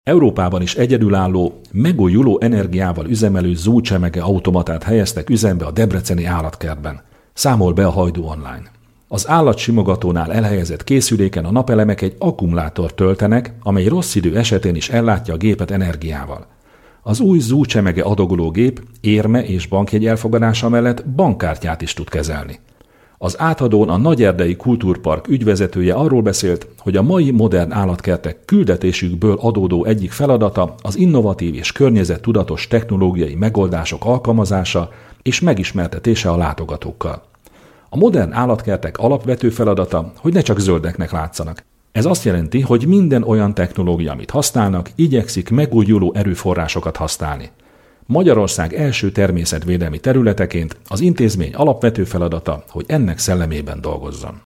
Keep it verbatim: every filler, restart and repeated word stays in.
Európában is egyedülálló, megújuló energiával üzemelő zúcsemege automatát helyeztek üzembe a debreceni állatkertben. Számol be a Hajdú Online. Az állatsimogatónál elhelyezett készüléken a napelemek egy akkumulátort töltenek, amely rossz idő esetén is ellátja a gépet energiával. Az új zúcsemege adagoló gép érme és bankjegy elfogadása mellett bankkártyát is tud kezelni. Az átadón a Nagyerdei Kultúrpark ügyvezetője arról beszélt, hogy a mai modern állatkertek küldetésükből adódó egyik feladata az innovatív és környezettudatos technológiai megoldások alkalmazása és megismertetése a látogatókkal. A modern állatkertek alapvető feladata, hogy ne csak zöldeknek látszanak. Ez azt jelenti, hogy minden olyan technológia, amit használnak, igyekszik megújuló erőforrásokat használni. Magyarország első természetvédelmi területeként az intézmény alapvető feladata, hogy ennek szellemében dolgozzon.